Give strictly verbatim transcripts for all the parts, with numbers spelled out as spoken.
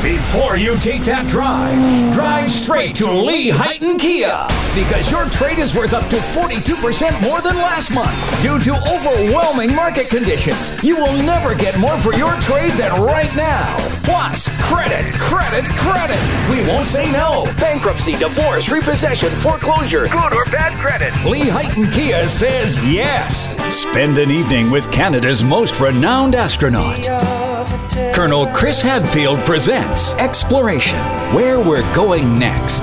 Before you take that drive, drive straight to Lee Heighton Kia, because your trade is worth up to forty-two percent more than last month. Due to overwhelming market conditions, you will never get more for your trade than right now. Plus, credit, credit, credit. We won't say no. Bankruptcy, divorce, repossession, foreclosure, good or bad credit. Lee Heighton Kia says yes. Spend an evening with Canada's most renowned astronaut. Colonel Chris Hadfield presents Exploration, Where We're Going Next.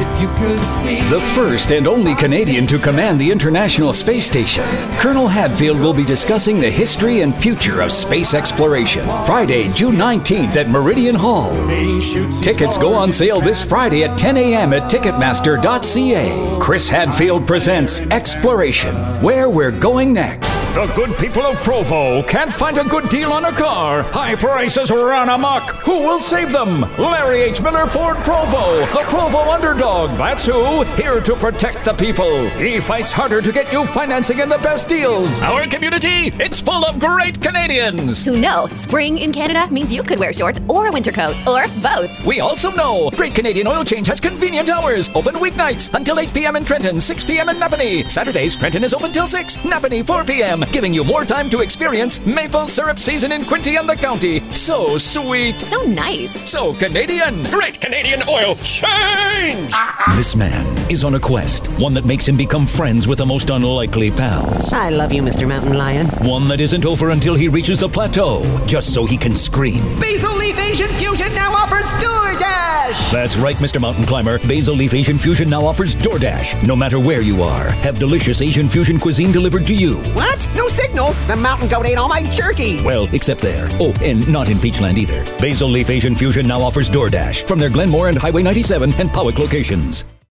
The first and only Canadian to command the International Space Station, Colonel Hadfield will be discussing the history and future of space exploration. Friday, June nineteenth at Meridian Hall. Tickets go on sale this Friday at ten a.m. at ticketmaster dot c a. Chris Hadfield presents Exploration, Where We're Going Next. The good people of Provo can't find a good deal on a car. High prices run amok. Who will save them? Larry H. Miller Ford Provo, the Provo underdog. That's who. Here to protect the people. He fights harder to get you financing and the best deals. Our community, it's full of great Canadians. Who know spring in Canada means you could wear shorts or a winter coat, or both. We also know Great Canadian Oil Change has convenient hours. Open weeknights until eight p.m. in Trenton, six p.m. in Napanee. Saturdays, Trenton is open till six. Napanee, four p.m. Giving you more time to experience maple syrup season in Quinte and the county. So sweet. So nice. So Canadian. Great Canadian Oil Change! This man is on a quest, one that makes him become friends with the most unlikely pals. I love you, Mister Mountain Lion. One that isn't over until he reaches the plateau, just so he can scream. Basil Leaf Asian Fusion now offers DoorDash! That's right, Mister Mountain Climber. Basil Leaf Asian Fusion now offers DoorDash. No matter where you are, have delicious Asian fusion cuisine delivered to you. What? No signal? The mountain goat ate all my jerky! Well, except there. Oh, and not in Peachland either. Basil Leaf Asian Fusion now offers DoorDash from their Glenmore and Highway ninety-seven and Powwick locations.